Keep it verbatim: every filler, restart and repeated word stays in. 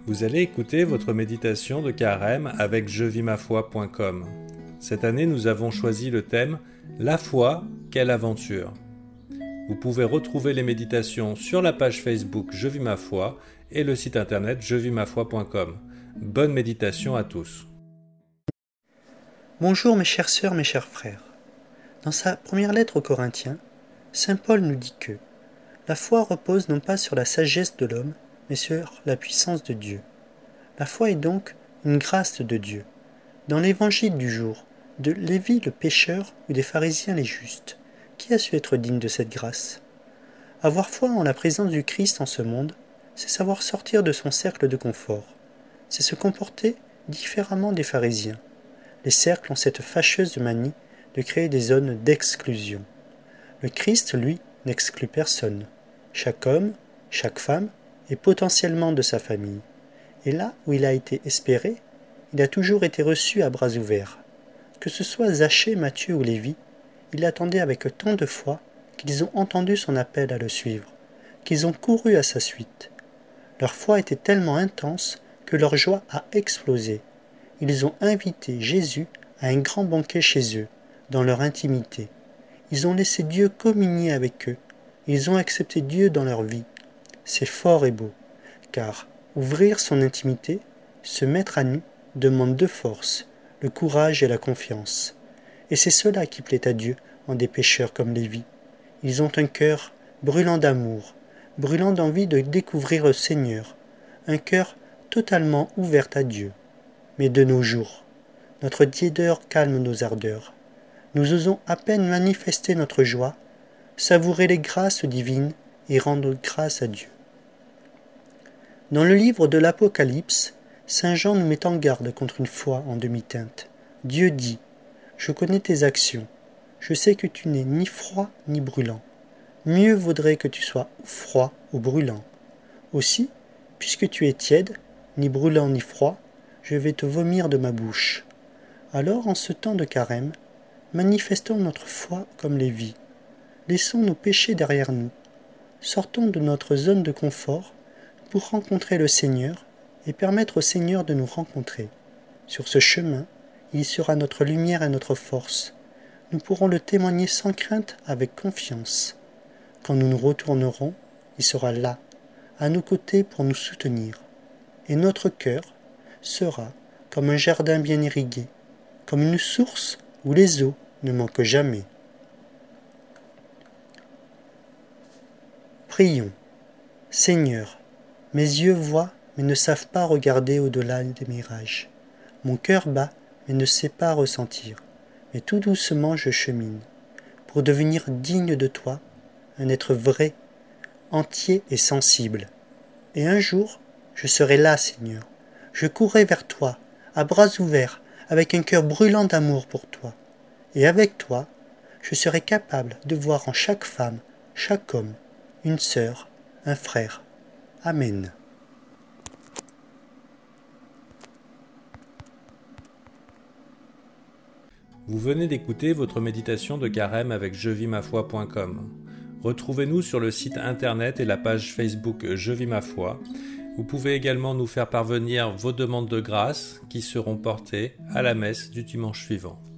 Vous allez écouter votre méditation de carême avec je vis ma foi point com. Cette année, nous avons choisi le thème « La foi, quelle aventure ». Vous pouvez retrouver les méditations sur la page Facebook Je vis ma foi et le site internet je vis ma foi point com. Bonne méditation à tous. Bonjour mes chères sœurs, mes chers frères. Dans sa première lettre aux Corinthiens, saint Paul nous dit que la foi repose non pas sur la sagesse de l'homme, mais sur la puissance de Dieu. La foi est donc une grâce de Dieu. Dans l'évangile du jour, de Lévi le pécheur ou des pharisiens les justes, qui a su être digne de cette grâce? Avoir foi en la présence du Christ en ce monde, c'est savoir sortir de son cercle de confort. C'est se comporter différemment des pharisiens. Les cercles ont cette fâcheuse manie de créer des zones d'exclusion. Le Christ, lui, n'exclut personne. Chaque homme, chaque femme est potentiellement de sa famille. Et là où il a été espéré, il a toujours été reçu à bras ouverts. Que ce soit Zachée, Matthieu ou Lévi, il l'attendait avec tant de foi qu'ils ont entendu son appel à le suivre, qu'ils ont couru à sa suite. Leur foi était tellement intense que leur joie a explosé. Ils ont invité Jésus à un grand banquet chez eux, dans leur intimité. Ils ont laissé Dieu communier avec eux. Ils ont accepté Dieu dans leur vie. C'est fort et beau, car ouvrir son intimité, se mettre à nu, demande deux forces, le courage et la confiance. Et c'est cela qui plaît à Dieu en des pécheurs comme Lévi. Ils ont un cœur brûlant d'amour, brûlant d'envie de découvrir le Seigneur, un cœur totalement ouvert à Dieu. Mais de nos jours, notre tiédeur calme nos ardeurs. Nous osons à peine manifester notre joie, savourer les grâces divines et rendre grâce à Dieu. Dans le livre de l'Apocalypse, saint Jean nous met en garde contre une foi en demi-teinte. Dieu dit « Je connais tes actions, je sais que tu n'es ni froid ni brûlant. Mieux vaudrait que tu sois froid ou brûlant. Aussi, puisque tu es tiède, ni brûlant ni froid, je vais te vomir de ma bouche. » Alors, en ce temps de carême, manifestons notre foi comme Lévi. Laissons nos péchés derrière nous. Sortons de notre zone de confort pour rencontrer le Seigneur et permettre au Seigneur de nous rencontrer. Sur ce chemin, il sera notre lumière et notre force. Nous pourrons le témoigner sans crainte, avec confiance. Quand nous nous retournerons, il sera là, à nos côtés pour nous soutenir. Et notre cœur sera comme un jardin bien irrigué, comme une source où les eaux ne manquent jamais. Prions. Seigneur, mes yeux voient mais ne savent pas regarder au-delà des mirages. Mon cœur bat mais ne sait pas ressentir. Mais tout doucement je chemine, pour devenir digne de toi, un être vrai, entier et sensible. Et un jour, je serai là, Seigneur. Je courrai vers toi, à bras ouverts, avec un cœur brûlant d'amour pour toi. Et avec toi, je serai capable de voir en chaque femme, chaque homme, une sœur, un frère. Amen. Vous venez d'écouter votre méditation de carême avec je vis ma foi point com. Retrouvez-nous sur le site internet et la page Facebook Je vis ma foi. Vous pouvez également nous faire parvenir vos demandes de grâce qui seront portées à la messe du dimanche suivant.